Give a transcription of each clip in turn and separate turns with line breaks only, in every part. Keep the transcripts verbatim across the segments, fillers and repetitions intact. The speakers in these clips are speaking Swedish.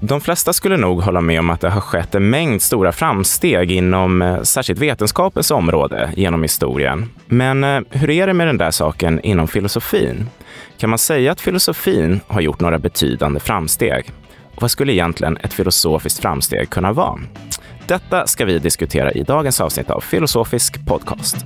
De flesta skulle nog hålla med om att det har skett en mängd stora framsteg inom eh, särskilt vetenskapens område genom historien. Men eh, hur är det med den där saken inom filosofin? Kan man säga att filosofin har gjort några betydande framsteg? Och vad skulle egentligen ett filosofiskt framsteg kunna vara? Detta ska vi diskutera i dagens avsnitt av Filosofisk podcast.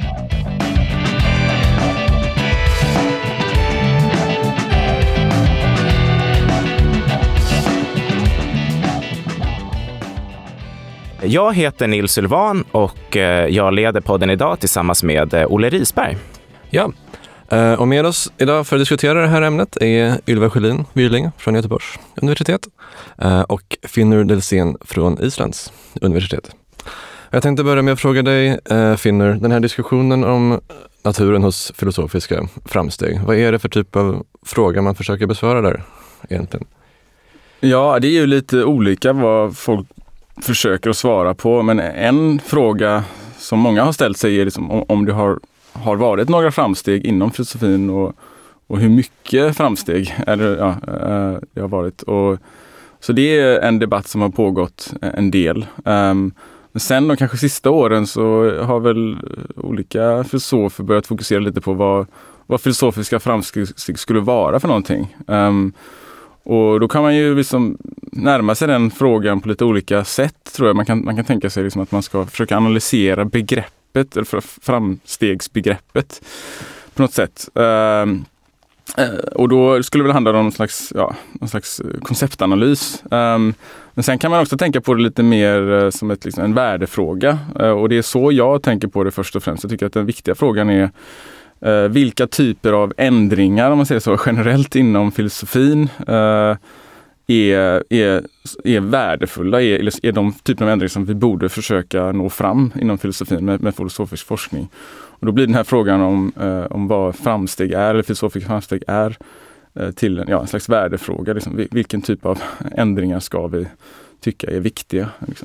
Jag heter Nils Sylvan och jag leder podden idag tillsammans med Olle Risberg.
Ja, och med oss idag för att diskutera det här ämnet är Ylva Sjölin Wyrling från Göteborgs universitet och Finnur Delsén från Islands universitet. Jag tänkte börja med att fråga dig, Finnur, den här diskussionen om naturen hos filosofiska framsteg. Vad är det för typ av fråga man försöker besvara där egentligen?
Ja, det är ju lite olika vad folk försöker att svara på, men en fråga som många har ställt sig är liksom om, om det har, har varit några framsteg inom filosofin och, och hur mycket framsteg eller, ja, det har varit. Och, så det är en debatt som har pågått en del. Um, men sen de kanske sista åren så har väl olika filosofer börjat fokusera lite på vad, vad filosofiska framsteg skulle vara för någonting. Um, Och då kan man ju liksom närma sig den frågan på lite olika sätt, tror jag. Man kan, man kan tänka sig liksom att man ska försöka analysera begreppet, eller framstegsbegreppet på något sätt. Uh, och då skulle det väl handla om någon slags, ja, någon slags konceptanalys. Um, men sen kan man också tänka på det lite mer uh, som ett, liksom, en värdefråga. Uh, och det är så jag tänker på det först och främst. Jag tycker att den viktiga frågan är Uh, vilka typer av ändringar, om man säger så, generellt inom filosofin uh, är, är, är värdefulla, är, eller är de typer av ändringar som vi borde försöka nå fram inom filosofin med, med filosofisk forskning. Och då blir den här frågan om, uh, om vad framsteg är, eller filosofiska framsteg är, uh, till en, ja, en slags värdefråga. Liksom. Vilken typ av ändringar ska vi tycka är viktiga? Liksom.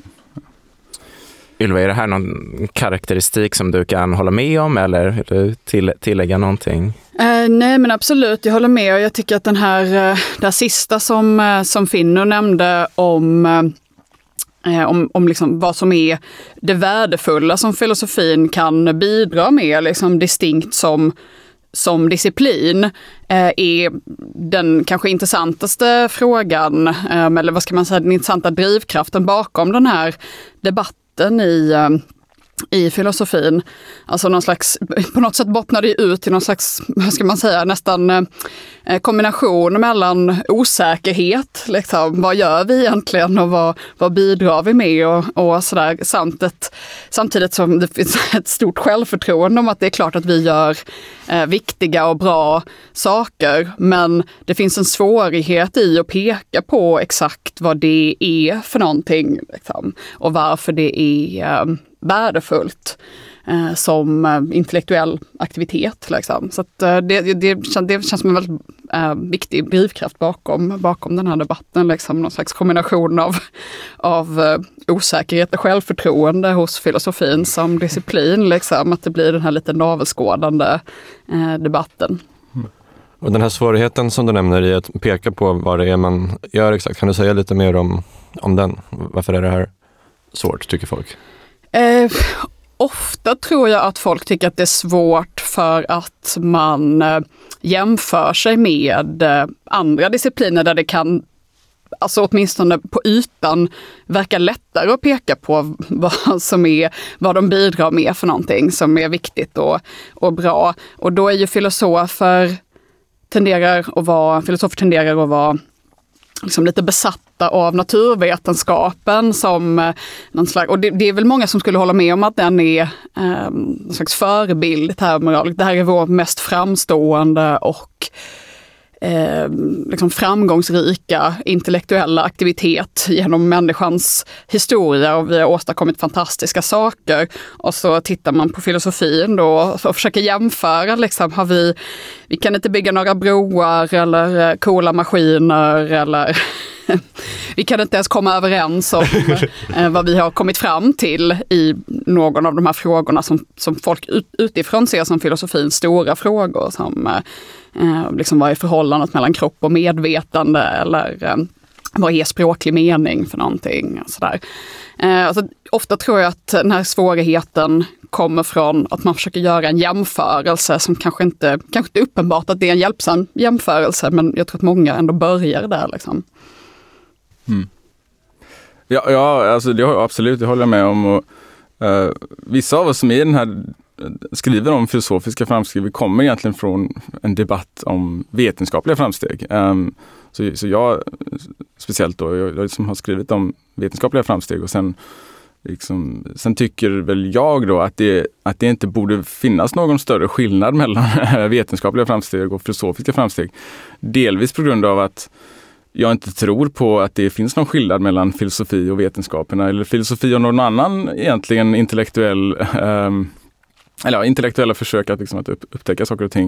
Ylva, är det här någon karaktäristik som du kan hålla med om eller vill du till, tillägga någonting?
Eh, nej men absolut, jag håller med och jag tycker att den här, det här sista som, som Finnur nämnde om, eh, om, om liksom vad som är det värdefulla som filosofin kan bidra med, liksom distinkt som som disciplin, eh, är den kanske intressantaste frågan, eh, eller vad ska man säga, den intressanta drivkraften bakom den här debatten i, i filosofin. Alltså någon slags, på något sätt bottnar det ut i någon slags, vad ska man säga, nästan eh, kombination mellan osäkerhet, liksom, vad gör vi egentligen och vad, vad bidrar vi med och, och sådär, samt ett, samtidigt som det finns ett stort självförtroende om att det är klart att vi gör eh, viktiga och bra saker, men det finns en svårighet i att peka på exakt vad det är för någonting, liksom, och varför det är eh, värdefullt eh, som eh, intellektuell aktivitet. Liksom. Så att, eh, det, det, det känns som en väldigt eh, viktig drivkraft bakom, bakom den här debatten. Liksom. Någon slags kombination av, av eh, osäkerhet och självförtroende hos filosofin som disciplin. Liksom. Att det blir den här lite navelskådande eh, debatten.
Och den här svårigheten som du nämner i att peka på vad det är man gör exakt, kan du säga lite mer om, om den? Varför är det här svårt, tycker folk?
Eh, ofta tror jag att folk tycker att det är svårt för att man eh, jämför sig med eh, andra discipliner där det kan, alltså åtminstone på ytan, verka lättare att peka på vad som är, vad de bidrar med för någonting som är viktigt och, och bra. Och då är ju filosofer tenderar att vara, filosofer tenderar att vara liksom lite besatta av naturvetenskapen som någon slags, och det, det är väl många som skulle hålla med om att den är eh, någon slags förebild i termer. Det här är vår mest framstående och eh, liksom framgångsrika intellektuella aktivitet genom människans historia, och vi har åstadkommit fantastiska saker. Och så tittar man på filosofin då och försöker jämföra, liksom, har vi, vi kan inte bygga några broar eller coola maskiner eller vi kan inte ens komma överens om eh, vad vi har kommit fram till i någon av de här frågorna som, som folk ut, utifrån ser som filosofins stora frågor, som eh, liksom vad är förhållandet mellan kropp och medvetande, eller eh, vad är språklig mening för någonting? Och sådär. Eh, alltså, ofta tror jag att den här svårigheten kommer från att man försöker göra en jämförelse som kanske inte, kanske inte är uppenbart att det är en hjälpsam jämförelse, men jag tror att många ändå börjar där. Liksom.
Mm. Ja, ja alltså det har absolut, det håller jag med om. Och, uh, vissa av oss som är den här skriver om filosofiska framsteg, vi kommer egentligen från en debatt om vetenskapliga framsteg. Um, så, så jag, speciellt då, jag, jag liksom har skrivit om vetenskapliga framsteg och sen, liksom, sen tycker väl jag då att det, att det inte borde finnas någon större skillnad mellan vetenskapliga framsteg och filosofiska framsteg. Delvis på grund av att jag inte tror på att det finns någon skillnad mellan filosofi och vetenskaperna, eller filosofi och någon annan egentligen intellektuell um, eller ja, intellektuella försök att, liksom, att upptäcka saker och ting.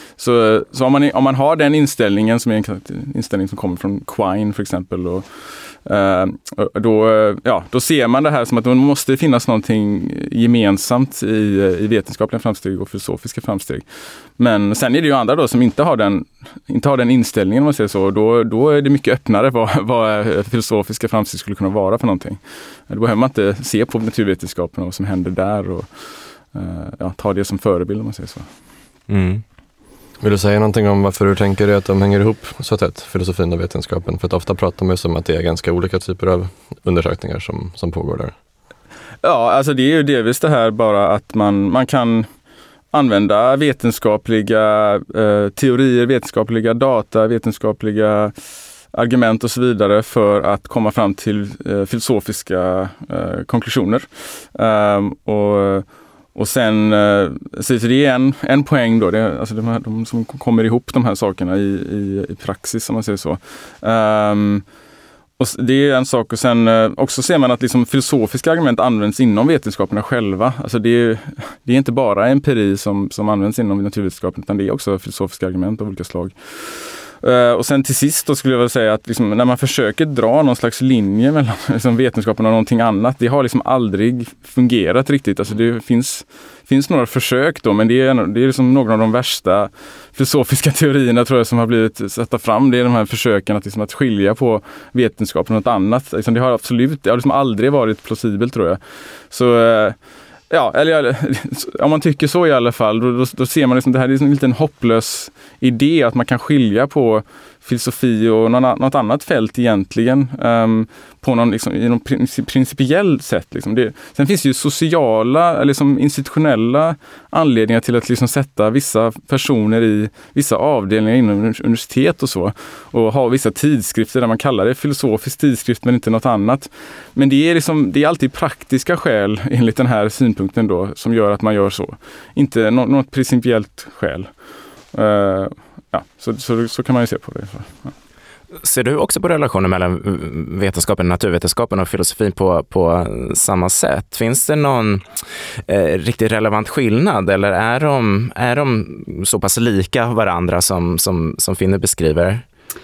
Så, så om, man, om man har den inställningen som är en inställning som kommer från Quine för exempel, och, eh, då, ja, då ser man det här som att det måste finnas någonting gemensamt i, i vetenskapliga framsteg och filosofiska framsteg. Men sen är det ju andra då som inte har den, inte har den inställningen, om man säger så. Då, då är det mycket öppnare vad, vad filosofiska framsteg skulle kunna vara för någonting. Då behöver man inte se på naturvetenskapen och vad som händer där och Uh, ja, ta det som förebild, om man säger så.
Mm. Vill du säga någonting om varför du tänker dig att de hänger ihop så tätt, filosofin och vetenskapen? För att ofta pratar man ju som att det är ganska olika typer av undersökningar som, som pågår där.
Ja, alltså det är ju delvis det här bara att man, man kan använda vetenskapliga uh, teorier, vetenskapliga data, vetenskapliga argument och så vidare för att komma fram till uh, filosofiska uh, konklusioner. Um, och Och sen, så det är en, en poäng då, det är, alltså de, här, de som kommer ihop de här sakerna i, i, i praxis, om man säger så. Um, och det är en sak, och sen också ser man att liksom filosofiska argument används inom vetenskaperna själva. Alltså det är, det är inte bara empiri som, som används inom naturvetenskapen, utan det är också filosofiska argument av olika slag. Uh, och sen till sist då skulle jag vilja säga att liksom, när man försöker dra någon slags linje mellan liksom, vetenskapen och någonting annat, det har liksom aldrig fungerat riktigt. Alltså det finns, finns några försök då, men det är, det är liksom några av de värsta filosofiska teorierna tror jag som har blivit satta fram. Det är de här försöken att, liksom, att skilja på vetenskapen och något annat. Liksom, det har absolut, det har liksom aldrig varit plausibelt, tror jag. Så uh, ja, eller om man tycker så i alla fall, då, då, då ser man liksom det här är en liten hopplös idé att man kan skilja på filosofi och någon, något annat fält egentligen um, på någon, liksom, i någon principiell sätt. Liksom. Det, sen finns det ju sociala eller liksom institutionella anledningar till att liksom sätta vissa personer i vissa avdelningar inom universitet och så, och ha vissa tidskrifter där man kallar det filosofisk tidskrift men inte något annat. Men det är, liksom, det är alltid praktiska skäl enligt den här synpunkten då som gör att man gör så. Inte något, något principiellt skäl. Uh, ja, så, så, så kan man ju se på det. Ja.
Ser du också på relationen mellan vetenskapen, naturvetenskapen och filosofin på, på samma sätt? Finns det någon eh, riktigt relevant skillnad, eller är de, är de så pass lika varandra som, som, som Finner beskriver?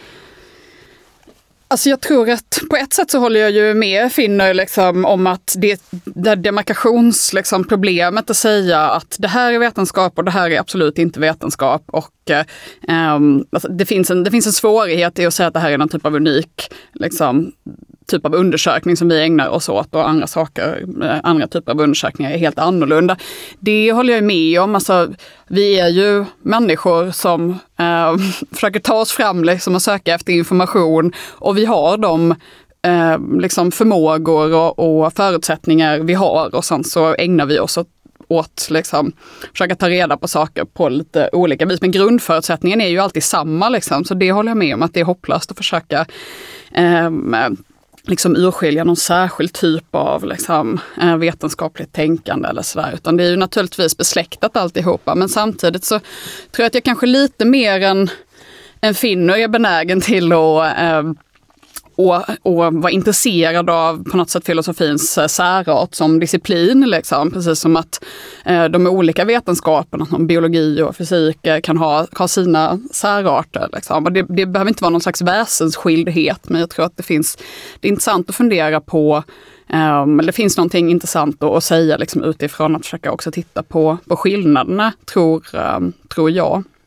Alltså jag tror att på ett sätt så håller jag ju med Finner liksom, om att det, det demarkationsproblemet liksom, att säga att det här är vetenskap och det här är absolut inte vetenskap. Och eh, alltså det, finns en, det finns en svårighet i att säga att det här är någon typ av unik liksom, typ av undersökning som vi ägnar oss åt, och andra saker, andra typer av undersökningar är helt annorlunda. Det håller jag med om. Alltså, vi är ju människor som eh, försöker ta oss fram liksom, och söka efter information, och vi har de eh, liksom förmågor och, och förutsättningar vi har, och sen så ägnar vi oss åt åt liksom, försöka ta reda på saker på lite olika vis. Men grundförutsättningen är ju alltid samma. Liksom. Så det håller jag med om, att det är hopplöst att försöka eh, liksom urskilja någon särskild typ av liksom, vetenskapligt tänkande eller sådär. Utan det är ju naturligtvis besläktat alltihopa. Men samtidigt så tror jag att jag kanske lite mer än, än Finner är benägen till att eh, och, och vara intresserad av på något sätt filosofins särart som disciplin. Liksom. Precis som att eh, de olika vetenskaperna, som biologi och fysik, kan ha, ha sina särarter. Liksom. Och det, det behöver inte vara någon slags väsensskildhet, men jag tror att det finns, det är intressant att fundera på, eh, eller det finns någonting intressant att säga liksom, utifrån att försöka också titta på, på skillnaderna, tror, eh, tror jag.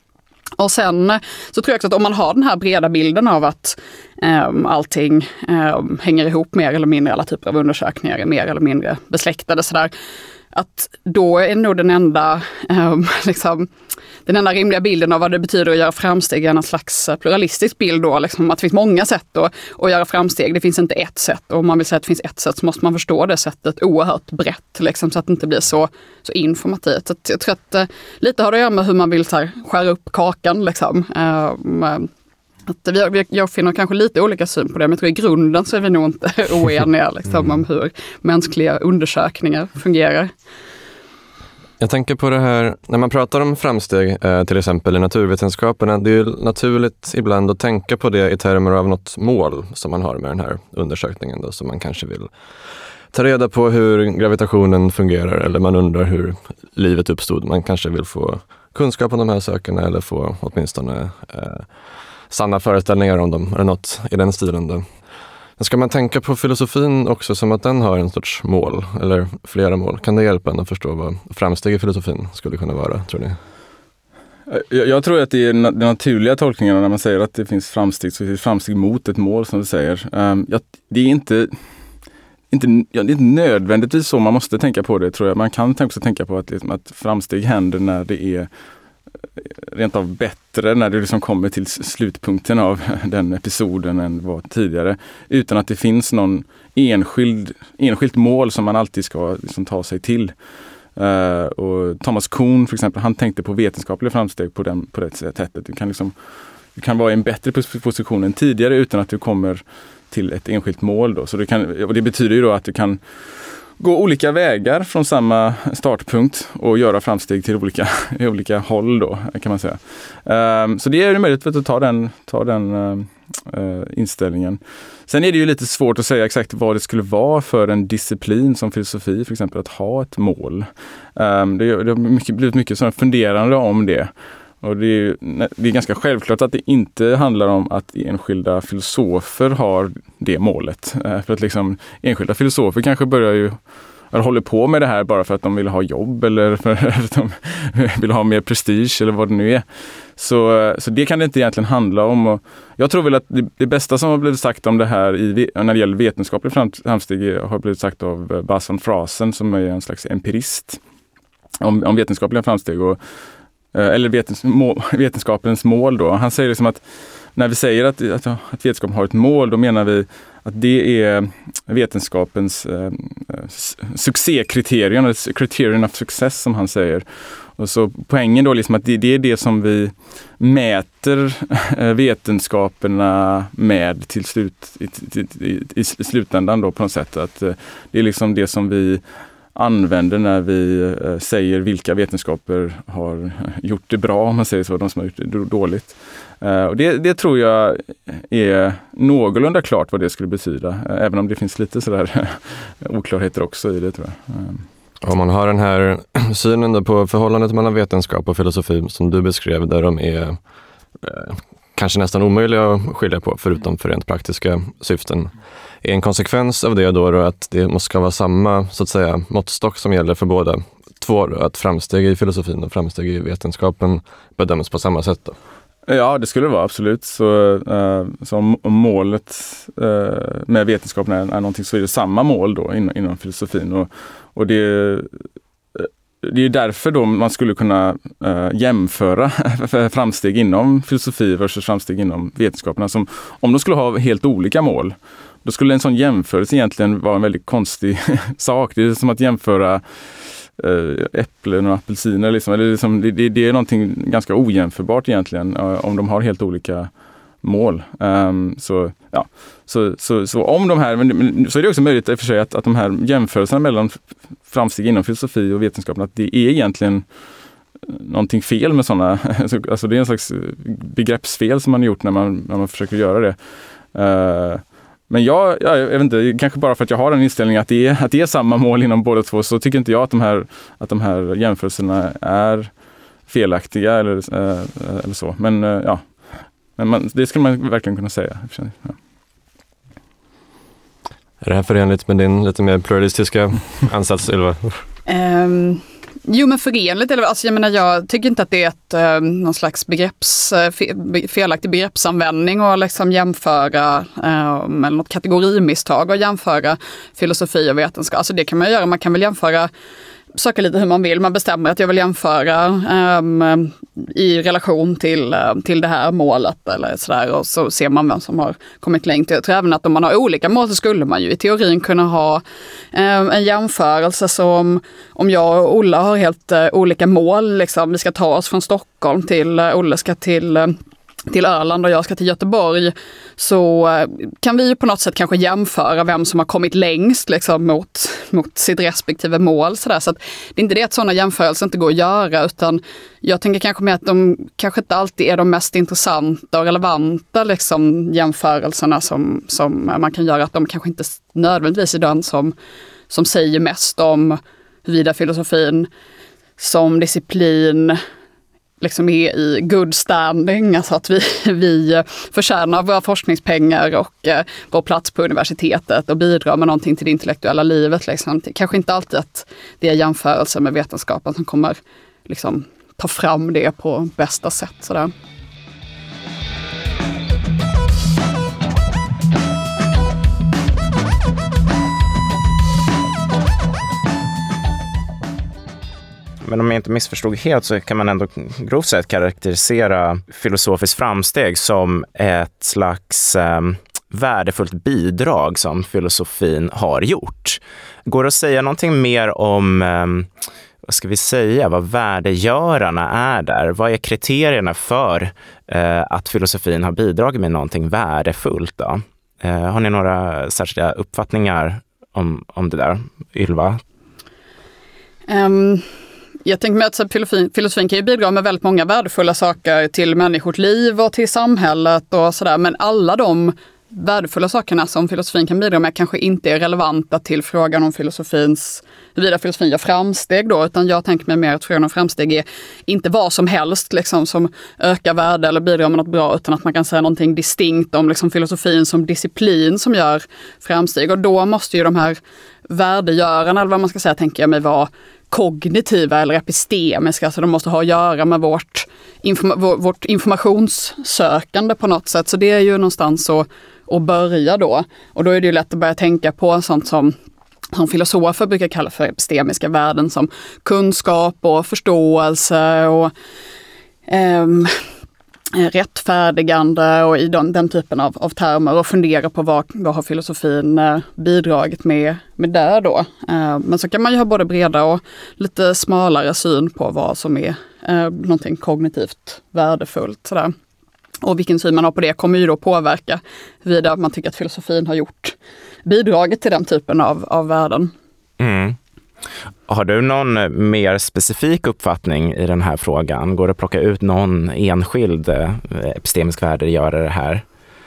Och sen så tror jag också att om man har den här breda bilden av att um, allting um, hänger ihop mer eller mindre, alla typer av undersökningar är mer eller mindre besläktade sådär, att då är nog den enda, um, liksom, den enda rimliga bilden av vad det betyder att göra framsteg är en slags pluralistisk bild då, liksom, att det finns många sätt då, att göra framsteg. Det finns inte ett sätt, och om man vill säga att det finns ett sätt så måste man förstå det sättet oerhört brett, liksom, så att det inte blir så, så informativt. Så jag tror att uh, lite har det att göra med hur man vill så här, skära upp kakan. Liksom. Um, Att vi, jag finner kanske lite olika syn på det, men jag tror i grunden så är vi nog inte oeniga liksom, mm. om hur mänskliga undersökningar fungerar.
Jag tänker på det här, när man pratar om framsteg, eh, till exempel i naturvetenskaperna, det är ju naturligt ibland att tänka på det i termer av något mål som man har med den här undersökningen då, som man kanske vill ta reda på hur gravitationen fungerar, eller man undrar hur livet uppstod. Man kanske vill få kunskap om de här sakerna eller få åtminstone eh, sanna föreställningar om dem, eller något i den stilen då. Ska man tänka på filosofin också som att den har en sorts mål, eller flera mål? Kan det hjälpa en att förstå vad framsteg i filosofin skulle kunna vara, tror ni?
Jag, jag tror att det är den naturliga tolkningen när man säger att det finns framsteg, så finns framsteg mot ett mål, som du säger. Um, ja, det är inte... Inte, ja, det är inte nödvändigtvis så man måste tänka på det, tror jag. Man kan också tänka på att, liksom, att framsteg händer när det är rent av bättre, när det liksom kommer till slutpunkten av den episoden än vad tidigare, utan att det finns någon enskild, enskilt mål som man alltid ska liksom ta sig till. Uh, och Thomas Kuhn för exempel, han tänkte på vetenskapliga framsteg på, den, på det sättet. Du kan, liksom, du kan vara i en bättre position än tidigare utan att du kommer till ett enskilt mål. Då. Så du kan, och det betyder ju då att du kan gå olika vägar från samma startpunkt och göra framsteg till olika, olika håll då, kan man säga. Um, så det är ju möjligt att ta den, ta den uh, inställningen. Sen är det ju lite svårt att säga exakt vad det skulle vara för en disciplin som filosofi, för exempel, att ha ett mål. Um, det, det har mycket, blivit mycket sådana funderande om det. Och det är, det är ganska självklart att det inte handlar om att enskilda filosofer har det målet. För att liksom, enskilda filosofer kanske börjar ju, eller håller på med det här bara för att de vill ha jobb eller för att de vill ha mer prestige eller vad det nu är. Så, så det kan det inte egentligen handla om. Och jag tror väl att det, det bästa som har blivit sagt om det här i, när det gäller vetenskaplig framsteg har blivit sagt av Bas van Frasen, som är en slags empirist om, om vetenskapliga framsteg och eller vetens, må, vetenskapens mål då. Han säger liksom att när vi säger att, att, att vetenskapen har ett mål, då menar vi att det är vetenskapens eh, succékriterion, eller criterion of success som han säger. Och så poängen då liksom att det, det är det som vi mäter vetenskaperna med till slut, i, i, i, i slutändan då på något sätt. Att det är liksom det som vi använder när vi eh, säger vilka vetenskaper har gjort det bra, om man säger så, de som har gjort det dåligt. Eh, och det, det tror jag är någorlunda klart vad det skulle betyda, eh, även om det finns lite sådär oklarheter också i det, tror jag. Eh.
Om man har den här synen då på förhållandet mellan vetenskap och filosofi som du beskrev, där de är eh, kanske nästan omöjliga att skilja på, förutom för rent praktiska syften. Är en konsekvens av det då, då att det måste vara samma, så att säga, måttstock som gäller för båda två, då, att framsteg i filosofin och framsteg i vetenskapen bedöms på samma sätt då?
Ja, det skulle det vara, absolut. Så, uh, så om, om målet uh, med vetenskapen är, är någonting, så är det samma mål då inom, inom filosofin. Och, och det, det är därför då man skulle kunna uh, jämföra framsteg inom filosofi versus framsteg inom vetenskaperna. Som, om de skulle ha helt olika mål, då skulle en sån jämförelse egentligen vara en väldigt konstig sak. Det är som att jämföra äh, äpplen och apelsiner. Liksom. Eller liksom, det, det är någonting ganska ojämförbart egentligen, äh, om de har helt olika mål. Um, så, ja. så, så, så om de här, men, så är det också möjligt i och för sig att, att de här jämförelserna mellan framsteg inom filosofi och vetenskapen, att det är egentligen någonting fel med sådana. Alltså det är en slags begreppsfel som man har gjort när man, när man försöker göra det. Uh, Men jag, jag, jag vet inte, kanske bara för att jag har en inställning att det är, att det är samma mål inom båda två, så tycker inte jag att de här, att de här jämförelserna är felaktiga eller, äh, eller så. Men äh, ja, men man, det skulle man verkligen kunna säga. Ja.
Är det här förenligt med din lite mer pluralistiska ansats, Ylva?
Um, Jo, men förenligt, eller, alltså, jag menar, jag tycker inte att det är ett, eh, någon slags begrepps, fe, felaktig begreppsanvändning och liksom jämföra, eh, eller något kategorimisstag och jämföra filosofi och vetenskap. Alltså det kan man göra, man kan väl jämföra saker lite hur man vill. Man bestämmer att jag vill jämföra um, i relation till, uh, till det här målet eller sådär, och så ser man vem som har kommit längst. Jag tror även att om man har olika mål så skulle man ju i teorin kunna ha um, en jämförelse som om jag och Olle har helt uh, olika mål. Liksom. Vi ska ta oss från Stockholm till, uh, Olle ska till uh, till Öland och jag ska till Göteborg, så kan vi ju på något sätt kanske jämföra vem som har kommit längst liksom, mot, mot sitt respektive mål. Så, där. Så att det är inte det att sådana jämförelser inte går att göra, utan jag tänker kanske med att de kanske inte alltid är de mest intressanta och relevanta liksom, jämförelserna som, som man kan göra, att de kanske inte nödvändigtvis är den som, som säger mest om huruvida filosofin som disciplin liksom är i good standing, alltså att vi, vi förtjänar våra forskningspengar och eh, vår plats på universitetet och bidrar med någonting till det intellektuella livet. Liksom. Kanske inte alltid att det är jämförelser med vetenskapen som kommer liksom, ta fram det på bästa sätt. Sådär.
Men om jag inte missförstod helt så kan man ändå grovt sett karaktärisera filosofiskt framsteg som ett slags eh, värdefullt bidrag som filosofin har gjort. Går det att säga någonting mer om, eh, vad ska vi säga, vad värdegörarna är där? Vad är kriterierna för eh, att filosofin har bidragit med någonting värdefullt då? Eh, har ni några särskilda uppfattningar om, om det där, Ylva?
Um... Jag tänker mig att filosofin, filosofin kan ju bidra med väldigt många värdefulla saker till människors liv och till samhället och sådär. Men alla de värdefulla sakerna som filosofin kan bidra med kanske inte är relevanta till frågan om filosofins, huruvida filosofin gör framsteg då. Utan jag tänker mig mer att frågan om framsteg är inte vad som helst liksom, som ökar värde eller bidrar med något bra, utan att man kan säga någonting distinkt om liksom, filosofin som disciplin som gör framsteg. Och då måste ju de här värdegörarna, eller vad man ska säga, tänker jag mig, vara kognitiva eller epistemiska, alltså de måste ha att göra med vårt, informa- vårt informationssökande på något sätt. Så det är ju någonstans att, att börja då. Och då är det ju lätt att börja tänka på sånt som, som filosofer brukar kalla för epistemiska värden, som kunskap och förståelse och ehm, rättfärdigande och i den, den typen av, av termer, och fundera på vad, vad har filosofin eh, bidragit med, med det då. Eh, men så kan man ju ha både breda och lite smalare syn på vad som är eh, någonting kognitivt värdefullt. Sådär. Och vilken syn man har på det kommer ju då påverka vidare man tycker att filosofin har gjort bidragit till den typen av, av värden. Mm.
Har du någon mer specifik uppfattning i den här frågan? Går det att plocka ut någon enskild epistemisk värdegörare här?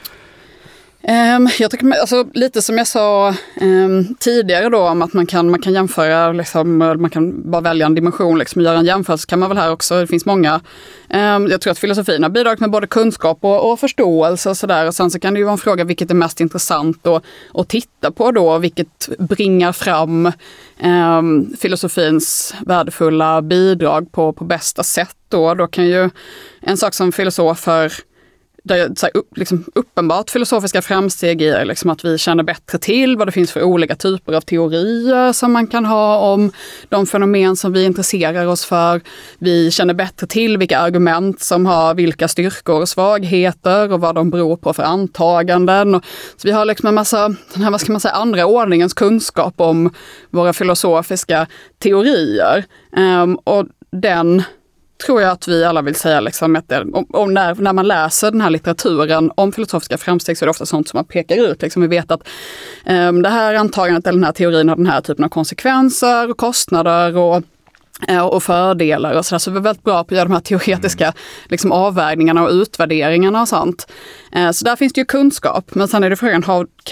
Um, jag tycker, alltså, lite som jag sa um, tidigare då, om att man kan, man kan jämföra, liksom, man kan bara välja en dimension liksom, och göra en jämförelse, kan man väl här också. Det finns många. Um, jag tror att filosofin har bidragit med både kunskap och, och förståelse och sådär. Och sen så kan det ju vara en fråga vilket är mest intressant att, att titta på då, vilket bringar fram um, filosofins värdefulla bidrag på, på bästa sätt då. Då kan ju en sak som filosofer där så här, upp, liksom, uppenbart filosofiska framsteg är liksom att vi känner bättre till vad det finns för olika typer av teorier som man kan ha om de fenomen som vi intresserar oss för. Vi känner bättre till vilka argument som har vilka styrkor och svagheter och vad de beror på för antaganden. Och, så vi har liksom en massa, den här, vad ska man säga, andra ordningens kunskap om våra filosofiska teorier. Um, och den tror jag att vi alla vill säga liksom att det, och, och när, när man läser den här litteraturen om filosofiska framsteg så är det ofta sånt som man pekar ut. Liksom vi vet att um, det här antagandet eller den här teorin har den här typen av konsekvenser och kostnader och, och fördelar och sådär. Så vi är väldigt bra på att göra de här teoretiska liksom, avvägningarna och utvärderingarna och sånt. Uh, så där finns det ju kunskap, men sen är det frågan, har, kan detta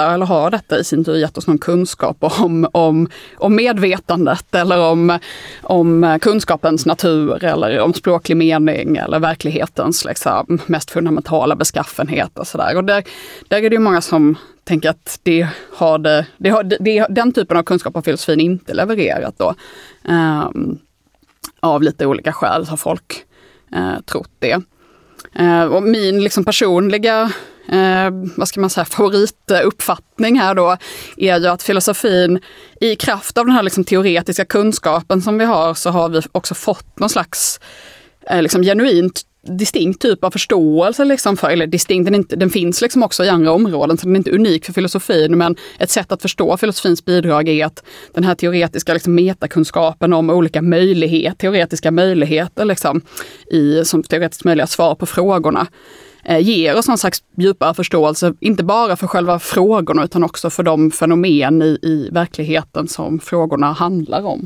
detta eller har detta i sin tur gett oss någon kunskap om, om, om medvetandet eller om, om kunskapens natur eller om språklig mening eller verklighetens liksom, mest fundamentala beskaffenhet och sådär. Och där, där är det ju många som tänker att det har, det, det har det, den typen av kunskap av filosofin inte levererat då. Um, av lite olika skäl har folk uh, trott det. Uh, och min liksom, personliga uh, vad ska man säga, favorituppfattning här då är ju att filosofin i kraft av den här liksom, teoretiska kunskapen som vi har så har vi också fått någon slags uh, liksom, genuint distinkt typ av förståelse liksom för, eller distinkt, den, inte, den finns liksom också i andra områden så den är inte unik för filosofin, men ett sätt att förstå filosofins bidrag är att den här teoretiska liksom metakunskapen om olika möjligheter, teoretiska möjligheter liksom i, som teoretiskt möjliga svar på frågorna eh, ger oss någon slags djupare förståelse, inte bara för själva frågorna utan också för de fenomen i, i verkligheten som frågorna handlar om.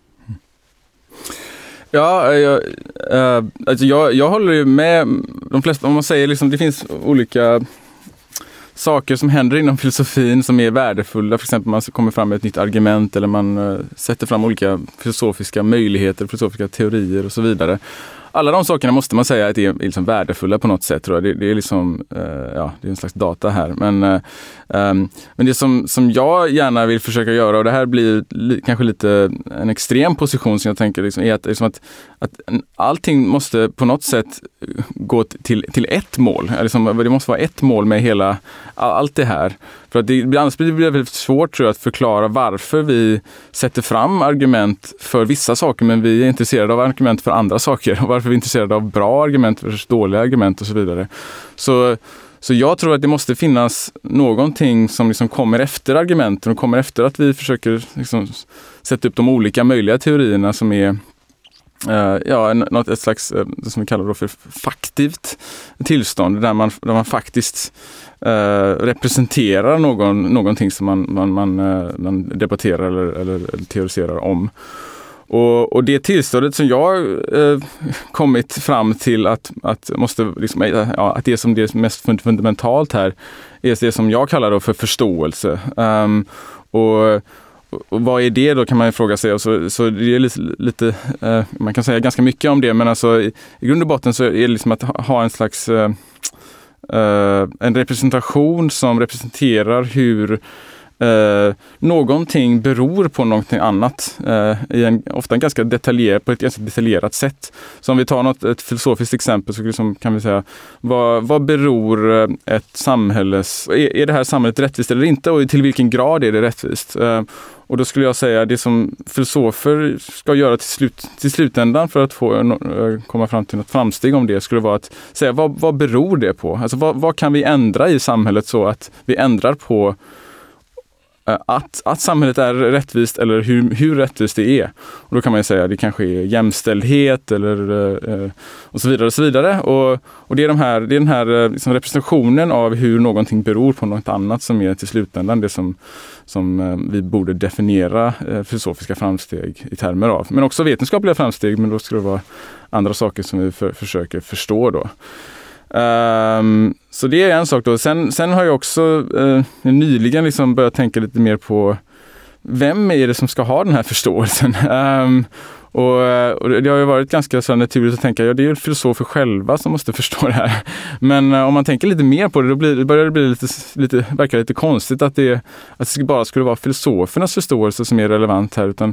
Ja, jag, äh, alltså jag, jag håller ju med de flesta, om man säger liksom, det finns olika saker som händer inom filosofin som är värdefulla, för exempel man kommer fram med ett nytt argument eller man äh, sätter fram olika filosofiska möjligheter, filosofiska teorier och så vidare. Alla de sakerna måste man säga att det är liksom värdefulla på något sätt, tror jag. Det, det är liksom, uh, ja, det är en slags data här. Men, uh, um, men det som, som jag gärna vill försöka göra, och det här blir li, kanske lite en extrem position som jag tänker, liksom, är att, liksom att, att allting måste på något sätt gå till, till ett mål. Liksom, det måste vara ett mål med hela, allt det här. För att det, annars blir det väldigt svårt, tror jag, att förklara varför vi sätter fram argument för vissa saker men vi är intresserade av argument för andra saker. Och varför vi är intresserade av bra argument versus dåliga argument och så vidare. Så, så jag tror att det måste finnas någonting som liksom kommer efter argumenten och kommer efter att vi försöker liksom sätta upp de olika möjliga teorierna som är Uh, ja, något, ett slags, uh, som vi kallar då för faktivt tillstånd där man, där man faktiskt uh, representerar någon, någonting som man, man, man, uh, man debatterar eller, eller, eller teoriserar om. Och, och det tillståndet som jag uh, kommit fram till att, att, måste, liksom, uh, ja, att det som det är mest fundamentalt här är det som jag kallar då för förståelse. Um, och Och vad är det då, kan man ju fråga sig. Och så, så det är lite, lite eh, man kan säga ganska mycket om det, men alltså i, i grund och botten så är det liksom att ha, ha en slags eh, eh, en representation som representerar hur eh, någonting beror på någonting annat eh, i en, ofta en ganska detaljerad, på ett ganska detaljerat sätt. Så om vi tar något, ett filosofiskt exempel så liksom kan vi säga vad, vad beror ett samhälles, är, är det här samhället rättvist eller inte, och till vilken grad är det rättvist? Eh, Och då skulle jag säga det som filosofer ska göra till, slut, till slutändan för att få uh, komma fram till något framsteg om det skulle vara att säga vad, vad beror det på? Alltså vad, vad kan vi ändra i samhället så att vi ändrar på uh, att, att samhället är rättvist eller hur, hur rättvist det är. Och då kan man ju säga att det kanske är jämställdhet eller uh, och så vidare och så vidare. Och, och det är, de här, det är den här uh, liksom representationen av hur någonting beror på något annat som är till slutändan det som som vi borde definiera filosofiska framsteg i termer av. Men också vetenskapliga framsteg, men då ska det vara andra saker som vi för, försöker förstå då. Um, så det är en sak då. Sen, sen har jag också uh, nyligen liksom börjat tänka lite mer på vem är det som ska ha den här förståelsen? Um, Och, och det har ju varit ganska så naturligt att tänka, ja det är ju filosofer själva som måste förstå det här. Men uh, om man tänker lite mer på det, då blir, det börjar det bli lite, lite, verkar lite konstigt att det, att det bara skulle vara filosofernas förståelse som är relevant här. Utan,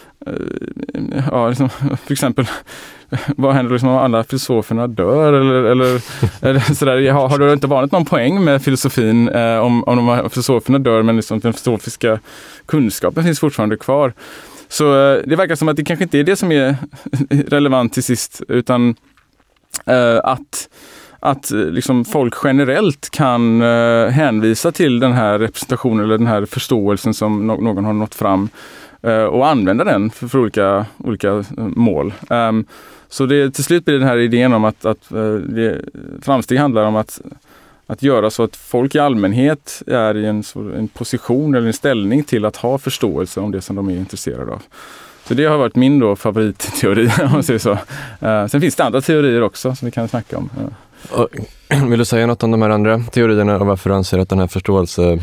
uh, ja, liksom, för exempel, vad händer liksom om alla filosoferna dör? Eller, eller, eller sådär, har, har det inte varit någon poäng med filosofin uh, om, om de filosoferna dör, men liksom den filosofiska kunskapen finns fortfarande kvar? Så det verkar som att det kanske inte är det som är relevant till sist, utan uh, att, att liksom folk generellt kan uh, hänvisa till den här representationen eller den här förståelsen som no- någon har nått fram uh, och använda den för, för olika, olika mål. Um, så det, till slut blir den här idén om att, att uh, det, framsteg handlar om att Att göra så att folk i allmänhet är i en, en position eller en ställning till att ha förståelse om det som de är intresserade av. Så det har varit min då favoritteori, om man säger så. Uh, sen finns det andra teorier också som vi kan snacka om. Uh.
Och, vill du säga något om de här andra teorierna och varför du anser att den här förståelse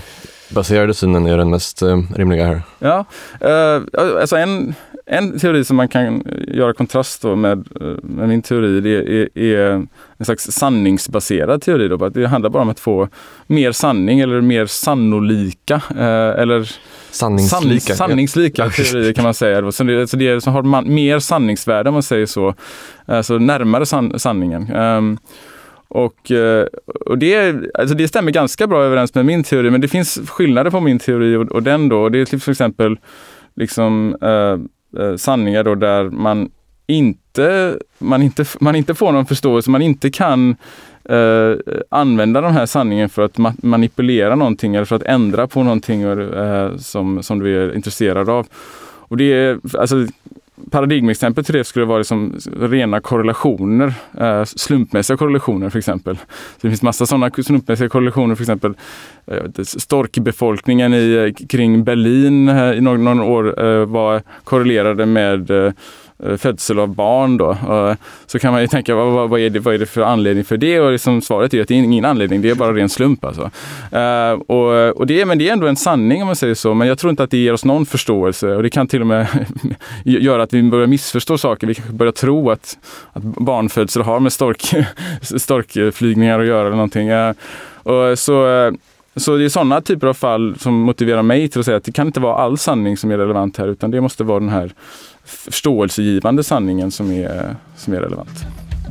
evidensbaserade synen är den mest eh, rimliga här.
Ja, eh, alltså en, en teori som man kan göra kontrast då med, med min teori, det är, är en slags sanningsbaserad teori då. Det handlar bara om att få mer sanning eller mer sannolika eh, eller
sanningslika,
sann, sanningslika
ja.
teorier kan man säga. Då. Så det, så det som har man, mer sanningsvärde om man säger så, alltså närmare san, sanningen. Um, Och, och det, alltså det stämmer ganska bra överens med min teori, men det finns skillnader på min teori och, och den då. Det är till exempel liksom, eh, sanningar då där man inte, man, inte, man inte får någon förståelse, man inte kan eh, använda den här sanningen för att ma- manipulera någonting eller för att ändra på någonting eh, som, som du är intresserad av. Och det är, alltså, paradigmexempel till det skulle vara liksom rena korrelationer, eh, slumpmässiga korrelationer för exempel. Så det finns massa sådana slumpmässiga korrelationer, för exempel eh, storkbefolkningen i, kring Berlin eh, i några, några år eh, var korrelerade med eh, födsel av barn då. Och så kan man ju tänka, vad, vad, är det, vad är det för anledning för det? Och liksom svaret är att det är ingen anledning, det är bara ren slump alltså. Uh, och, och det, men det är ändå en sanning om man säger så, men jag tror inte att det ger oss någon förståelse, och det kan till och med göra att vi börjar missförstå saker. Vi kanske börjar tro att, att barnfödsel har med stork, storkflygningar att göra eller någonting. Uh, och så... Uh, Så det är sådana typer av fall som motiverar mig till att säga att det kan inte vara all sanning som är relevant här, utan det måste vara den här förståelsegivande sanningen som är, som är relevant.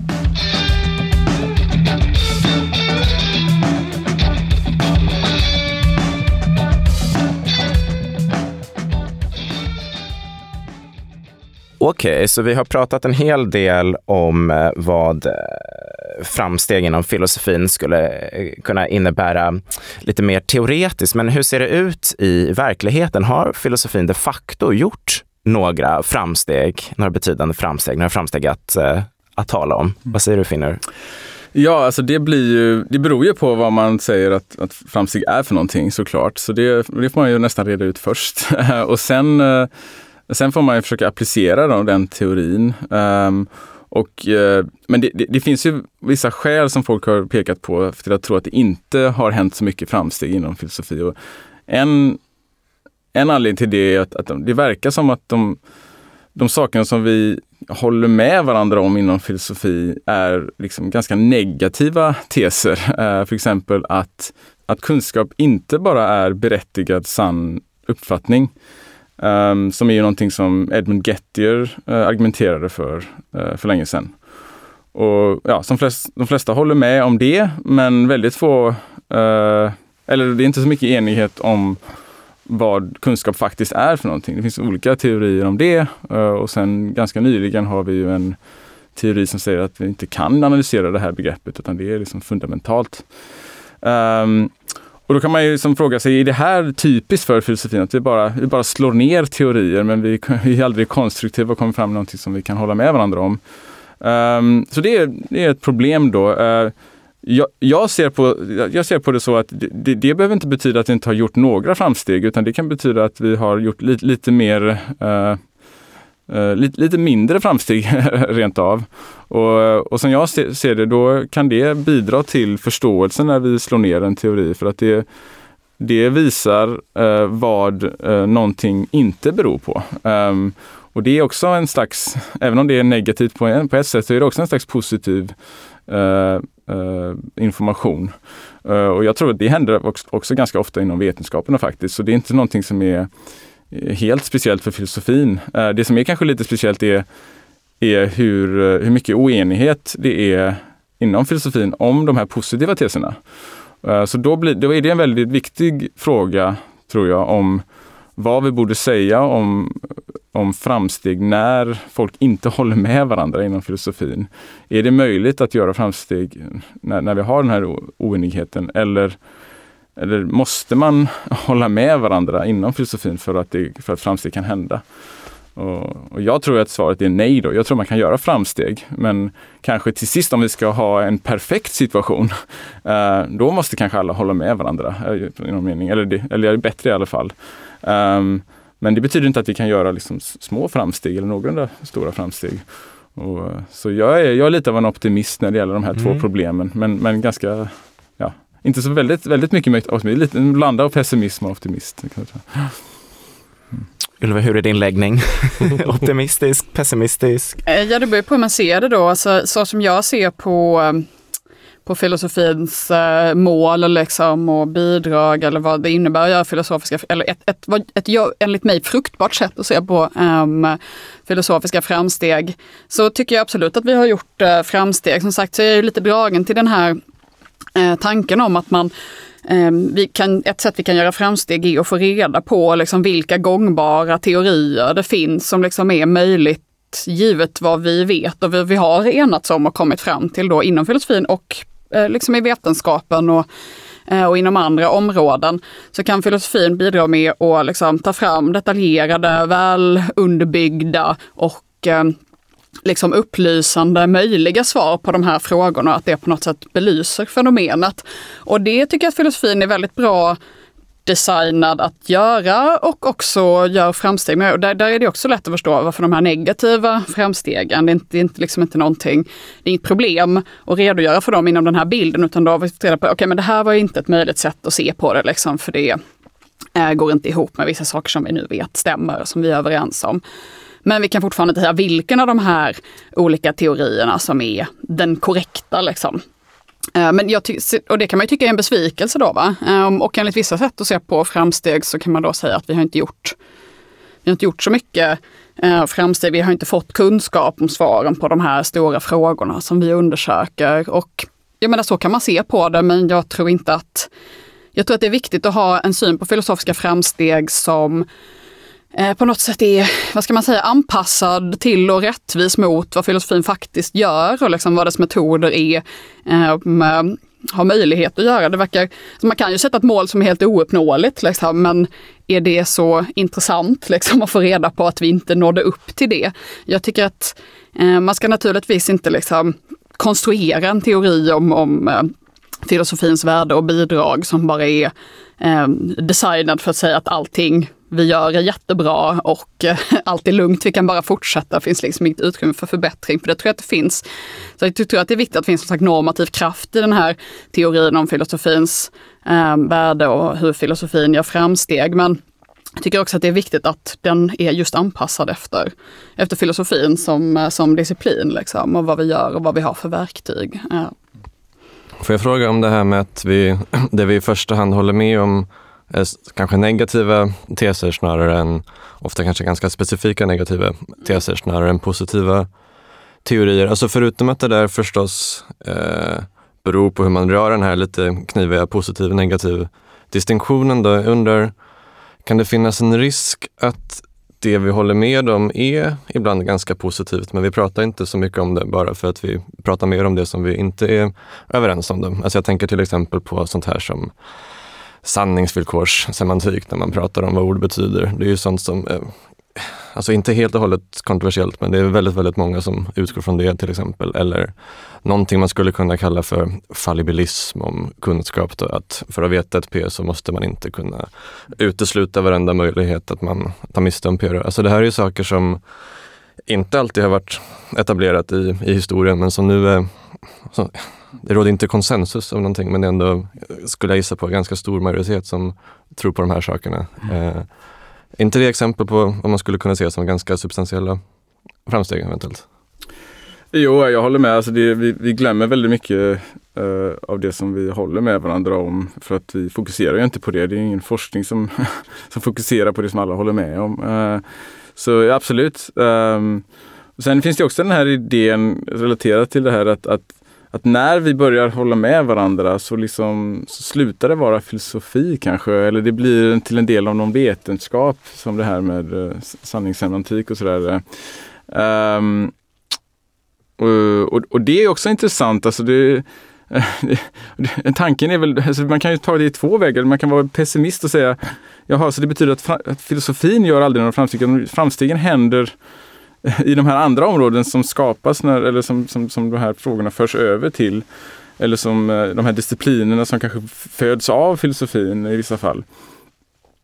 Okej, okay, så vi har pratat en hel del om vad framsteg inom filosofin skulle kunna innebära lite mer teoretiskt. Men hur ser det ut i verkligheten? Har filosofin de facto gjort några framsteg, några betydande framsteg, några framsteg att, att tala om? Vad säger du, Finnur?
Ja, alltså det blir ju, det beror ju på vad man säger att, att framsteg är för någonting, såklart. Så det, det får man ju nästan reda ut först. Och sen... Sen får man ju försöka applicera då, den teorin. Um, och, uh, men det, det, det finns ju vissa skäl som folk har pekat på för att tro att det inte har hänt så mycket framsteg inom filosofi. Och en, en anledning till det är att, att de, det verkar som att de, de sakerna som vi håller med varandra om inom filosofi är liksom ganska negativa teser. Uh, för exempel att, att kunskap inte bara är berättigad sann uppfattning. Um, som är ju någonting som Edmund Gettier uh, argumenterade för uh, för länge sedan. Och ja, som flest, de flesta håller med om det, men väldigt få, uh, eller det är inte så mycket enighet om vad kunskap faktiskt är för någonting. Det finns olika teorier om det, uh, och sen ganska nyligen har vi ju en teori som säger att vi inte kan analysera det här begreppet, utan det är liksom fundamentalt. Um, Och då kan man ju liksom fråga sig, är det här typiskt för filosofin? Att vi bara, vi bara slår ner teorier, men vi, vi är aldrig konstruktiva och kommer fram med någonting som vi kan hålla med varandra om. Um, så det är, det är ett problem då. Uh, jag, jag, ser på, jag ser på det så att det, det behöver inte betyda att vi inte har gjort några framsteg, utan det kan betyda att vi har gjort lite, lite mer... Uh, Uh, lite, lite mindre framsteg rent av. Och, och som jag ser, ser det, då kan det bidra till förståelsen när vi slår ner en teori, för att det, det visar uh, vad uh, någonting inte beror på. Um, och det är också en slags, även om det är negativt på, en, på ett sätt, så är det också en slags positiv uh, uh, information. Uh, och jag tror att det händer också, också ganska ofta inom vetenskaperna faktiskt, så det är inte någonting som är helt speciellt för filosofin. Det som är kanske lite speciellt är, är hur, hur mycket oenighet det är inom filosofin om de här positiva teserna. Så då, blir, då är det en väldigt viktig fråga, tror jag, om vad vi borde säga om, om framsteg när folk inte håller med varandra inom filosofin. Är det möjligt att göra framsteg när, när vi har den här oenigheten, eller Eller måste man hålla med varandra inom filosofin för att, det, för att framsteg kan hända? Och, och jag tror att svaret är nej då. Jag tror man kan göra framsteg. Men kanske till sist, om vi ska ha en perfekt situation, eh, då måste kanske alla hålla med varandra. I någon mening. Eller, det, eller är det bättre i alla fall. Um, men det betyder inte att vi kan göra liksom små framsteg eller några stora framsteg. Och, så jag är, jag är lite av en optimist när det gäller de här mm. två problemen. Men, men ganska... Ja, inte så väldigt, väldigt mycket med optimism, lite en blandad av pessimism och optimism. Mm.
Ylva, hur är din läggning? Optimistisk, pessimistisk?
Ja, det beror på hur man ser det då. Alltså, så som jag ser på, på filosofins eh, mål liksom, och bidrag eller vad det innebär att göra filosofiska, eller ett, ett, ett, ett, ett enligt mig fruktbart sätt att se på um, filosofiska framsteg, så tycker jag absolut att vi har gjort uh, framsteg. Som sagt så är jag ju lite dragen till den här uh, tanken om att man Vi kan, ett sätt vi kan göra framsteg är att få reda på liksom vilka gångbara teorier det finns som liksom är möjligt givet vad vi vet och vad vi har enats om och kommit fram till då inom filosofin och eh, liksom i vetenskapen och, eh, och inom andra områden. Så kan filosofin bidra med att liksom ta fram detaljerade, väl underbyggda och eh, liksom upplysande möjliga svar på de här frågorna, att det på något sätt belyser fenomenet. Och det tycker jag att filosofin är väldigt bra designad att göra och också gör framsteg med. Och där, där är det också lätt att förstå varför de här negativa framstegen, det är inte, det är inte, liksom inte någonting, det är inget problem att redogöra för dem inom den här bilden, utan då har vi fått reda på, okej, okay, men det här var inte ett möjligt sätt att se på det liksom, för det äh, går inte ihop med vissa saker som vi nu vet stämmer, som vi är överens om. Men vi kan fortfarande inte säga vilken av de här olika teorierna som är den korrekta. Liksom. Men jag ty- och det kan man ju tycka är en besvikelse då, va? Och enligt vissa sätt att se på framsteg så kan man då säga att vi har inte gjort, vi har inte gjort så mycket framsteg. Vi har inte fått kunskap om svaren på de här stora frågorna som vi undersöker. Och jag menar, så kan man se på det, men jag tror inte att... Jag tror att det är viktigt att ha en syn på filosofiska framsteg som Eh, på något sätt är, vad ska man säga, anpassad till och rättvis mot vad filosofin faktiskt gör och liksom vad dess metoder är, eh, med, har möjlighet att göra. Det verkar, så man kan ju sätta ett mål som är helt ouppnåeligt, liksom, men är det så intressant liksom, att få reda på att vi inte nådde upp till det? Jag tycker att eh, man ska naturligtvis inte liksom, konstruera en teori om, om eh, filosofins värde och bidrag som bara är eh, designad för att säga att allting vi gör är jättebra och eh, allt är lugnt, vi kan bara fortsätta. Det finns liksom inget utrymme för förbättring, för det tror jag att det finns. Så jag tror att det är viktigt att det finns en slags normativ kraft i den här teorin om filosofins eh, värde och hur filosofin gör framsteg. Men jag tycker också att det är viktigt att den är just anpassad efter, efter filosofin som, som disciplin liksom, och vad vi gör och vad vi har för verktyg. Eh.
Får jag fråga om det här med att vi, det vi i första hand håller med om är kanske negativa teser snarare än, ofta kanske ganska specifika negativa teser snarare än positiva teorier. Alltså förutom att det där förstås eh, beror på hur man rör den här lite kniviga positiv och negativ distinktionen då, undrar, kan det finnas en risk att det vi håller med om är ibland ganska positivt, men vi pratar inte så mycket om det bara för att vi pratar mer om det som vi inte är överens om. Det. Alltså jag tänker till exempel på sånt här som sanningsvillkorssemantik när man pratar om vad ord betyder. Det är ju sånt som, eh, alltså inte helt och hållet kontroversiellt, men det är väldigt, väldigt många som utgår från det till exempel. Eller någonting man skulle kunna kalla för fallibilism om kunskap. Då, att för att veta ett P så måste man inte kunna utesluta varenda möjlighet att man tar miste om P. Alltså det här är ju saker som inte alltid har varit etablerat i, i historien, men som nu är... Så, det råder inte konsensus om någonting, men det ändå skulle jag gissa på ganska stor majoritet som tror på de här sakerna. Mm. Eh, inte det exempel på vad man skulle kunna se som ganska substantiella framsteg eventuellt?
Jo, jag håller med. Alltså det, vi, vi glömmer väldigt mycket uh, av det som vi håller med varandra om, för att vi fokuserar ju inte på det. Det är ingen forskning som, som fokuserar på det som alla håller med om. Uh, så ja, absolut. Um, sen finns det också den här idén relaterat till det här att, att Att när vi börjar hålla med varandra så, liksom, så slutar det vara filosofi kanske. Eller det blir till en del av någon vetenskap, som det här med uh, sanningssemantik och sådär. Um, och, och, och det är också intressant. Alltså det, uh, tanken är väl, alltså man kan ju ta det i två vägar. Man kan vara pessimist och säga, jaha, så det betyder att, fra, att filosofin gör aldrig några framsteg. Framstegen händer i de här andra områden som skapas när, eller som, som, som de här frågorna förs över till, eller som de här disciplinerna som kanske föds av filosofin i vissa fall.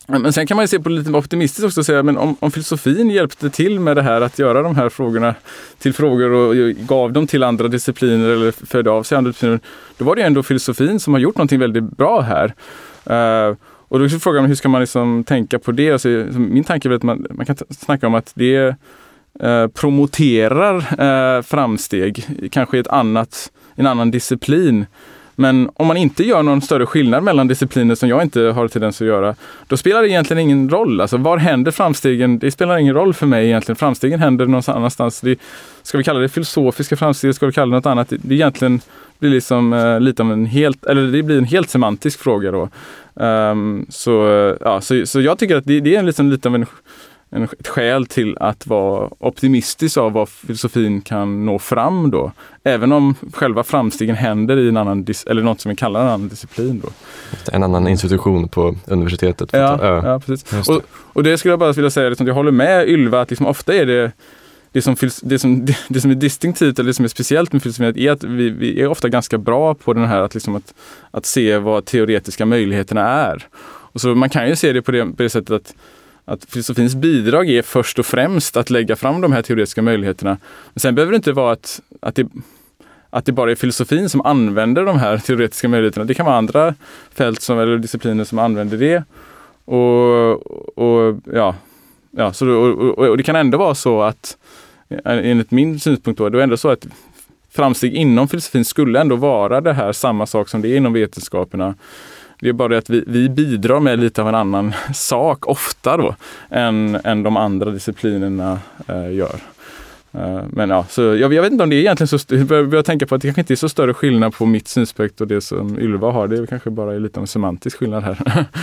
Men sen kan man ju se på lite optimistiskt också och säga, men om, om filosofin hjälpte till med det här att göra de här frågorna till frågor och gav dem till andra discipliner eller födde av sig andra discipliner, då var det ändå filosofin som har gjort någonting väldigt bra här. Uh, och då är frågan, hur ska man liksom tänka på det? Alltså, min tanke är att man, man kan t- snacka om att det uh, promoterar uh, framsteg, kanske i ett annat, en annan disciplin. Men om man inte gör någon större skillnad mellan discipliner som jag inte har tendens att göra, då spelar det egentligen ingen roll. Alltså, var händer framstegen? Det spelar ingen roll för mig egentligen. Framstegen händer någon annanstans. Det, ska vi kalla det filosofiska framsteg? Ska vi kalla det något annat? Det, det egentligen blir liksom uh, lite av en helt, eller det blir en helt semantisk fråga då. Um, så, uh, ja, så, så jag tycker att det, det är en liksom, lite av en En, ett skäl till att vara optimistisk av vad filosofin kan nå fram då. Även om själva framstegen händer i en annan, dis- eller något som vi kallar en annan disciplin då.
En annan institution på universitetet.
Ja, ja. ja, precis. Och, och det skulle jag bara vilja säga, liksom, jag håller med Ylva att liksom, ofta är det det som, det, som, det, det som är distinktivt eller det som är speciellt med filosofin är att vi, vi är ofta ganska bra på den här att, liksom, att, att se vad teoretiska möjligheterna är. Och så man kan ju se det på det, på det sättet att Att filosofins bidrag är först och främst att lägga fram de här teoretiska möjligheterna. Men sen behöver det inte vara att, att, det, att det bara är filosofin som använder de här teoretiska möjligheterna. Det kan vara andra fält som, eller discipliner som använder det. Och, och, ja, ja, så, och, och, och det kan ändå vara så att, enligt min synpunkt då, det är ändå så att framsteg inom filosofin skulle ändå vara det här samma sak som det är inom vetenskaperna. Det är bara det att vi, vi bidrar med lite av en annan sak ofta då än, än de andra disciplinerna eh, gör. Eh, men ja, så jag, jag vet inte om det är egentligen så, jag börjar tänka på att det kanske inte är så större skillnad på mitt synspekt och det som Ylva har. Det är kanske bara är lite av en semantisk skillnad här.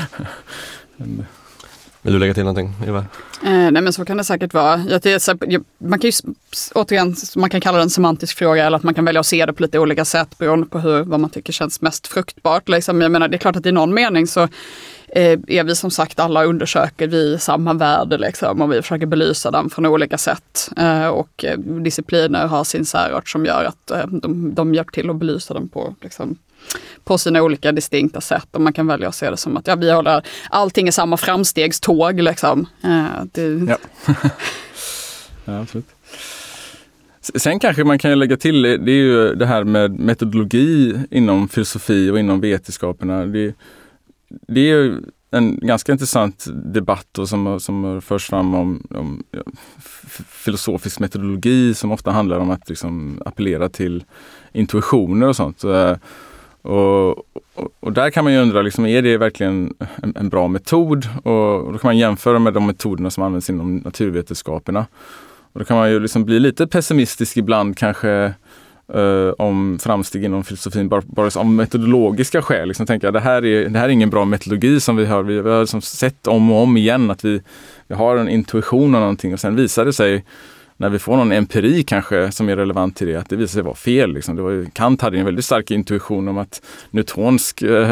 men,
Vill du lägga till någonting, Ylva?
Eh, nej men så kan det säkert vara. Jag, jag, man kan ju återigen, man kan kalla det en semantisk fråga eller att man kan välja att se det på lite olika sätt beroende på hur, vad man tycker känns mest fruktbart. Liksom. Jag menar, det är klart att i någon mening så eh, är vi som sagt alla undersöker vi samma värld liksom, och vi försöker belysa den från olika sätt. Eh, och eh, discipliner har sin särart som gör att eh, de, de hjälper till att belysa den på liksom, på sina olika distinkta sätt och man kan välja att se det som att ja, vi håller allting är samma framstegståg liksom. Eh, det...
ja. ja, absolut. Sen kanske man kan lägga till, det är ju det här med metodologi inom filosofi och inom vetenskaperna. Det, det är ju en ganska intressant debatt då, som, som förs fram om, om ja, filosofisk metodologi som ofta handlar om att liksom, appellera till intuitioner och sånt. Och, och, och där kan man ju undra, liksom, är det verkligen en, en bra metod? Och, och då kan man jämföra med de metoderna som används inom naturvetenskaperna. Och då kan man ju liksom bli lite pessimistisk ibland kanske uh, om framsteg inom filosofin, bara, bara om metodologiska skäl. Liksom tänka att det här är, det här är ingen bra metodologi som vi har. Vi har liksom sett om och om igen att vi, vi har en intuition av någonting och sen visar det sig när vi får någon empiri kanske som är relevant till det, att det visar sig vara fel. Liksom. Det var ju, Kant hade en väldigt stark intuition om att newtonsk äh,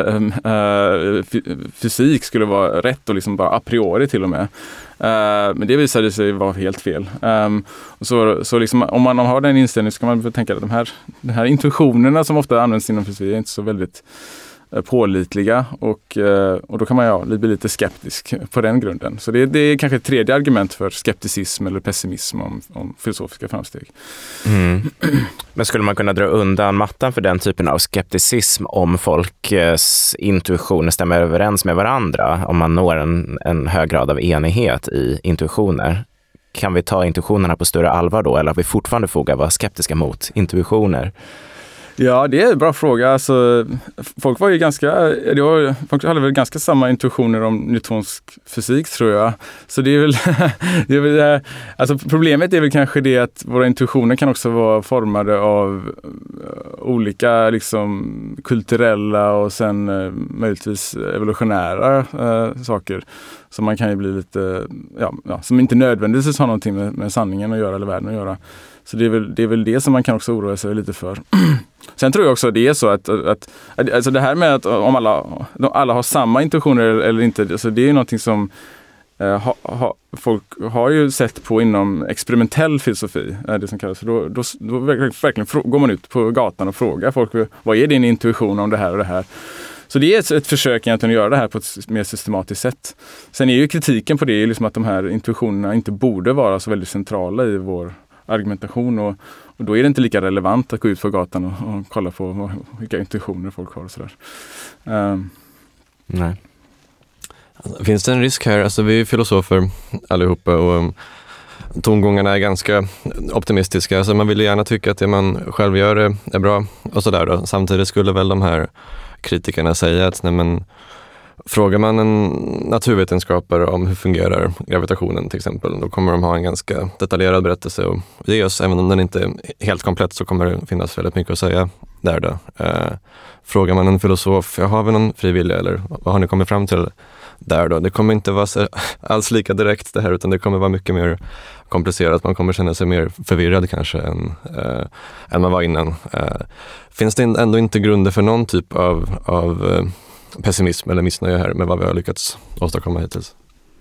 äh, fysik skulle vara rätt och liksom bara a priori till och med. Uh, men det visade sig vara helt fel. Um, och så så liksom, om man har den inställningen så kan man tänka att de här, de här intuitionerna som ofta används inom fysik är inte så väldigt pålitliga och, och då kan man ja, bli lite skeptisk på den grunden. Så det, det är kanske ett tredje argument för skepticism eller pessimism om, om filosofiska framsteg.
Mm. Men skulle man kunna dra undan mattan för den typen av skepticism om folks intuitioner stämmer överens med varandra, om man når en, en hög grad av enighet i intuitioner? Kan vi ta intuitionerna på större allvar då, eller har vi fortfarande foga vara skeptiska mot intuitioner?
Ja, det är en bra fråga. Alltså, folk var ju ganska, det var, folk hade väl ganska samma intuitioner om newtonsk fysik tror jag. Så det är väl, det är väl alltså problemet är väl kanske det att våra intuitioner kan också vara formade av olika liksom kulturella och sen möjligtvis evolutionära äh, saker. Så man kan ju bli lite, ja, ja som inte nödvändigtvis har någonting med, med sanningen att göra eller världen att göra. Så det är väl det, är väl det som man kan också oroa sig lite för. Sen tror jag också att det är så att, att alltså det här med att om alla, alla har samma intuitioner eller inte, alltså det är ju någonting som eh, ha, ha, folk har ju sett på inom experimentell filosofi, det som kallas. Då, då, då verkligen, verkligen går man ut på gatan och frågar folk, vad är din intuition om det här och det här? så det är ett, ett försök egentligen att göra det här på ett mer systematiskt sätt. Sen är ju kritiken på det liksom att de här intuitionerna inte borde vara så väldigt centrala i vår argumentation, och, och då är det inte lika relevant att gå ut på gatan och, och kolla på vad, vilka intuitioner folk har och sådär. Um.
Nej. Finns det en risk här? Alltså vi är filosofer allihopa och um, tongångarna är ganska optimistiska. Alltså man vill gärna tycka att det man själv gör är, är bra och sådär då. Samtidigt skulle väl de här kritikerna säga att nej, men, frågar man en naturvetenskapare om hur fungerar gravitationen till exempel, då kommer de ha en ganska detaljerad berättelse och ge oss, även om den inte är helt komplett, så kommer det finnas väldigt mycket att säga där då. Eh, frågar man en filosof, ja, har vi någon frivillig eller vad har ni kommit fram till där då? Det kommer inte vara så, alls lika direkt det här, utan det kommer vara mycket mer komplicerat. Man kommer känna sig mer förvirrad kanske än, eh, än man var innan. Eh, finns det ändå inte grunder för någon typ av, av eh, pessimism eller missnöje här med vad vi har lyckats åstadkomma hittills?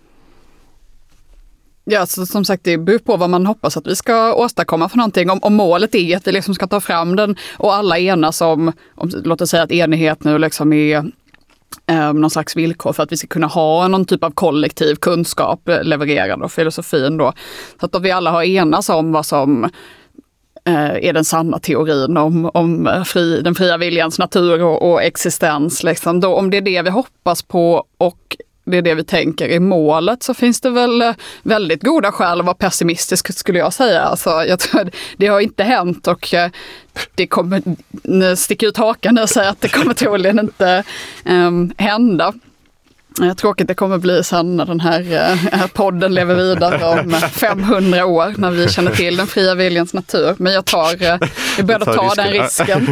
Ja, så som sagt, det beror på vad man hoppas att vi ska åstadkomma för någonting. Om, om målet är att vi liksom ska ta fram den och alla enas om, om låt oss säga att enighet nu liksom är eh, någon slags villkor för att vi ska kunna ha någon typ av kollektiv kunskap levererad av filosofin då. Så att vi alla har enas om vad som eh, är den sanna teorin om, om fri, den fria viljans natur och, och existens. Liksom. Då, om det är det vi hoppas på och det är det vi tänker i målet, så finns det väl väldigt goda skäl att vara pessimistisk, skulle jag säga. Alltså, jag tror det har inte hänt och det kommer sticka ut hakan och säga att det kommer troligen inte um, hända. Tråkigt det kommer bli sen när den här uh, podden lever vidare om femhundra år, när vi känner till den fria viljans natur. Men jag tar, uh, jag är beredd att ta den risken.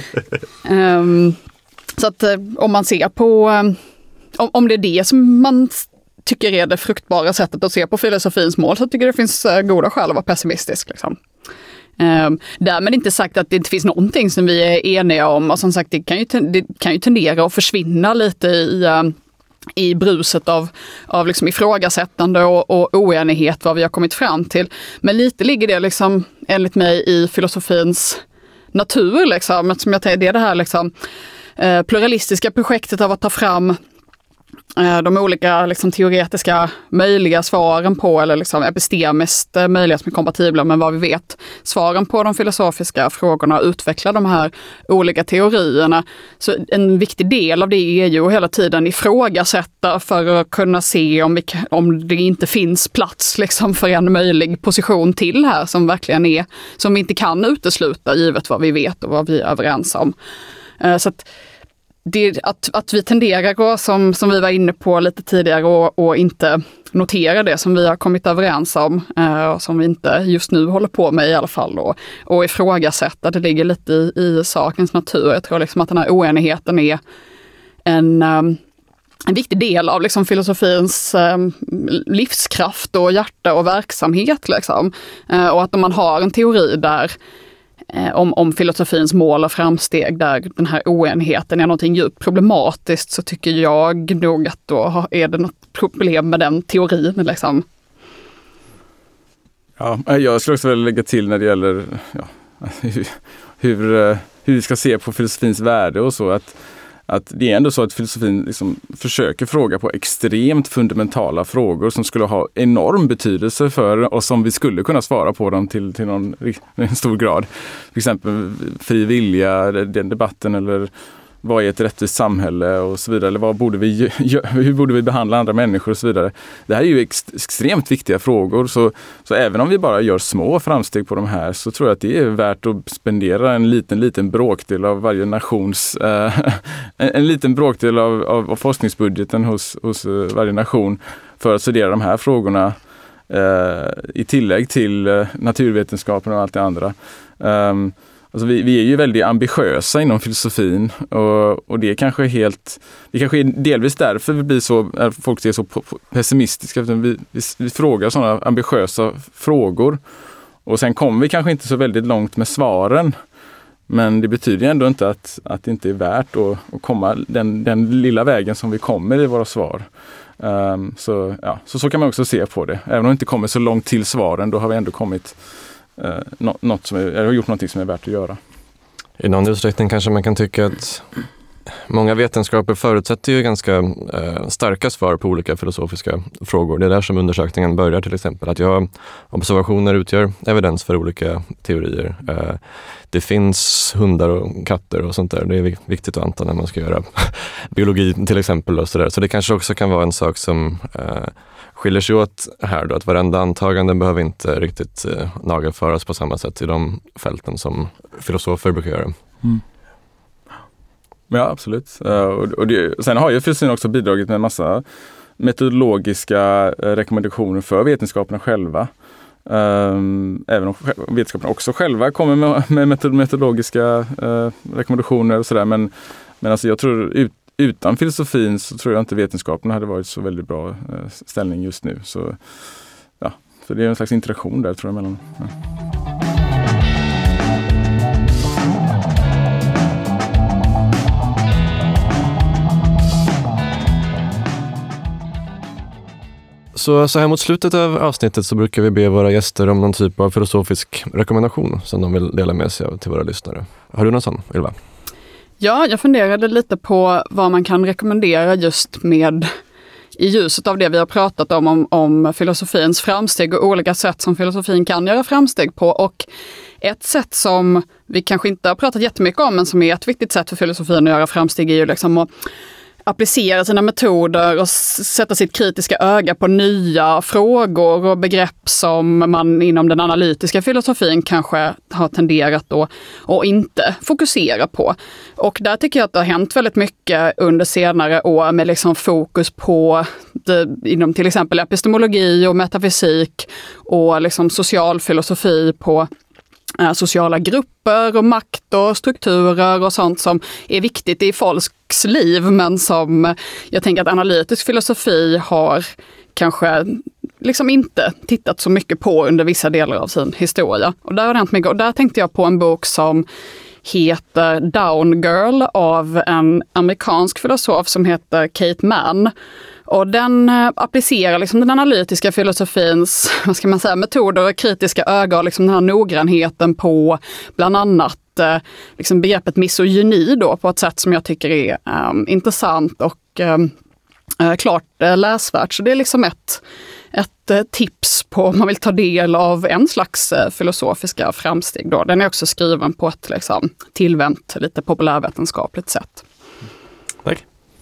um, så att uh, om man ser på um, Om, om det är det som man tycker är det fruktbara sättet att se på filosofins mål, så tycker jag det finns uh, goda skäl att vara pessimistisk. Liksom. Um, därmed inte sagt att det inte finns någonting som vi är eniga om. Och som sagt, det kan ju, det kan ju tendera att försvinna lite i, uh, i bruset av, av liksom ifrågasättande och, och oenighet vad vi har kommit fram till. Men lite ligger det liksom, enligt mig, i filosofins natur. Liksom. Som jag tänker, det är det här liksom, uh, pluralistiska projektet av att ta fram de olika liksom, teoretiska möjliga svaren på, eller liksom, epistemiskt möjliga som är kompatibla med vad vi vet, svaren på de filosofiska frågorna, utveckla de här olika teorierna. Så en viktig del av det är ju att hela tiden ifrågasätta för att kunna se om, vi, om det inte finns plats liksom, för en möjlig position till här som verkligen är, som vi inte kan utesluta givet vad vi vet och vad vi är överens om. Så att Det, att, att vi tenderar, som, som vi var inne på lite tidigare, och, och inte notera det som vi har kommit överens om eh, och som vi inte just nu håller på med i alla fall, och, och ifrågasätta, det ligger lite i, i sakens natur. Jag tror liksom att den här oenigheten är en, um, en viktig del av liksom filosofins um, livskraft och hjärta och verksamhet. Liksom. Uh, och att om man har en teori där Om, om filosofins mål och framsteg där den här oenigheten är någonting djupt problematiskt, så tycker jag nog att då är det något problem med den teorin. Liksom.
Ja, jag skulle också vilja lägga till när det gäller ja, hur, hur, hur vi ska se på filosofins värde och så, att Att det är ändå så att filosofin liksom försöker fråga på extremt fundamentala frågor som skulle ha enorm betydelse för oss, om vi skulle kunna svara på dem till, till någon en stor grad. Till exempel fri vilja, den debatten, eller vad är ett rättvist samhälle och så vidare. Eller vad borde vi, hur borde vi behandla andra människor och så vidare. Det här är ju ex, extremt viktiga frågor. Så, så även om vi bara gör små framsteg på de här, så tror jag att det är värt att spendera en liten, liten bråkdel av varje nations, äh, en, en liten bråkdel av, av, av forskningsbudgeten hos, hos varje nation för att studera de här frågorna äh, i tillägg till äh, naturvetenskapen och allt det andra. Um, Alltså vi, vi är ju väldigt ambitiösa inom filosofin, och, och det är kanske helt, det kanske är delvis därför vi blir så, folk är så pessimistiska. Vi, vi, vi frågar sådana ambitiösa frågor, och sen kommer vi kanske inte så väldigt långt med svaren. Men det betyder ändå inte att, att det inte är värt att, att komma den, den lilla vägen som vi kommer i våra svar. Um, så, ja, så så kan man också se på det. Även om vi inte kommer så långt till svaren, då har vi ändå kommit Uh, något som är, eller har gjort något som är värt att göra.
I någon utsträckning kanske man kan tycka att många vetenskaper förutsätter ju ganska eh, starka svar på olika filosofiska frågor. Det är där som undersökningen börjar till exempel. Att jag, observationer utgör evidens för olika teorier. Eh, det finns hundar och katter och sånt där. Det är viktigt att anta när man ska göra biologi till exempel. Och så, där. Så det kanske också kan vara en sak som eh, skiljer sig åt här då. Att varenda antagande behöver inte riktigt eh, nagelföras på samma sätt i de fälten som filosofer brukar göra.
Mm. Ja, absolut. Uh, och, och det, sen har ju filosofin också bidragit med en massa metodologiska uh, rekommendationer för vetenskaperna själva. Um, även om vetenskaperna också själva kommer med, med metod, metodologiska uh, rekommendationer och sådär. Men, men alltså jag tror ut, utan filosofin så tror jag inte vetenskaperna hade varit så väldigt bra uh, ställning just nu. Så, ja, så det är en slags interaktion där tror jag mellan... Ja.
Så, så här mot slutet av avsnittet så brukar vi be våra gäster om någon typ av filosofisk rekommendation som de vill dela med sig av till våra lyssnare. Har du någon sån, Ylva?
Ja, jag funderade lite på vad man kan rekommendera just med i ljuset av det vi har pratat om, om, om filosofins framsteg och olika sätt som filosofin kan göra framsteg på. Och ett sätt som vi kanske inte har pratat jättemycket om men som är ett viktigt sätt för filosofin att göra framsteg är ju liksom att applicera sina metoder och sätta sitt kritiska öga på nya frågor och begrepp som man inom den analytiska filosofin kanske har tenderat att och inte fokusera på. Och där tycker jag att det har hänt väldigt mycket under senare år med liksom fokus på det, inom till exempel epistemologi och metafysik och liksom socialfilosofi på sociala grupper och makt och strukturer och sånt som är viktigt i folks liv men som jag tänker att analytisk filosofi har kanske liksom inte tittat så mycket på under vissa delar av sin historia. Och där har det hänt mycket. Och där tänkte jag på en bok som heter Down Girl av en amerikansk filosof som heter Kate Mann. Och den applicerar liksom den analytiska filosofins, vad ska man säga, metoder och kritiska ögon, liksom den här noggrannheten på bland annat liksom begreppet misogyni då, på ett sätt som jag tycker är um, intressant och um, uh, klart uh, läsvärt. Så det är liksom ett, ett uh, tips på om man vill ta del av en slags uh, filosofiska framsteg då. Den är också skriven på ett liksom, tillvänt, lite populärvetenskapligt sätt.
Tack.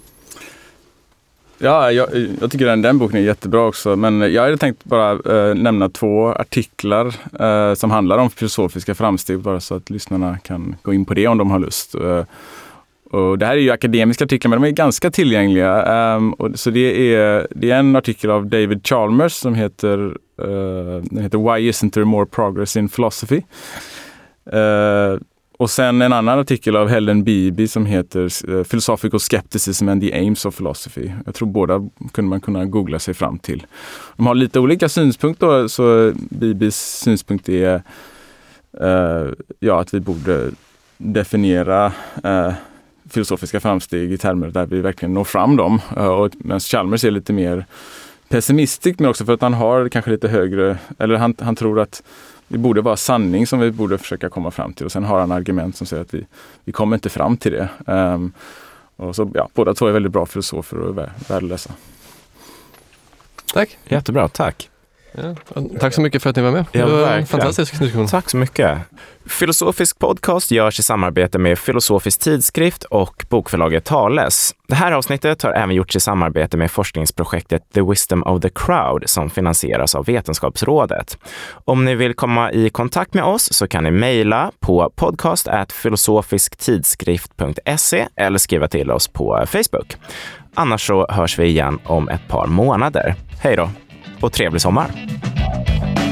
Ja, jag, jag tycker den, den boken är jättebra också. Men jag hade tänkt bara eh, nämna två artiklar eh, som handlar om filosofiska framsteg. Bara så att lyssnarna kan gå in på det om de har lust. Eh, och det här är ju akademiska artiklar men de är ganska tillgängliga. Eh, och, så det är, det är en artikel av David Chalmers som heter, eh, den heter Why Isn't There More Progress in Philosophy? Eh, Och sen en annan artikel av Helen Beebe som heter uh, Philosophical Skepticism and the Aims of Philosophy. Jag tror båda kunde man kunna googla sig fram till. De har lite olika synpunkter, så Beebes synpunkt är uh, ja, att vi borde definiera uh, filosofiska framsteg i termer där vi verkligen når fram dem. Uh, och medan Chalmers är lite mer pessimistisk, men också för att han har kanske lite högre, eller han, han tror att det borde vara sanning som vi borde försöka komma fram till. Och sen har han argument som säger att vi, vi kommer inte fram till det. Um, och så, ja, båda två är väldigt bra filosofer och vär, värdelösa.
Tack.
Jättebra, tack.
Ja, tack så mycket för att ni var med.
Ja,
det var
verkligen.
En fantastisk diskussion.
Tack så mycket. Filosofisk podcast görs i samarbete med Filosofisk tidskrift och bokförlaget Thales. Det här avsnittet har även gjorts i samarbete med forskningsprojektet The Wisdom of the Crowd som finansieras av Vetenskapsrådet. Om ni vill komma i kontakt med oss så kan ni mejla på podcast at filosofisktidskrift punkt se eller skriva till oss på Facebook. Annars så hörs vi igen om ett par månader. Hej då och trevlig sommar!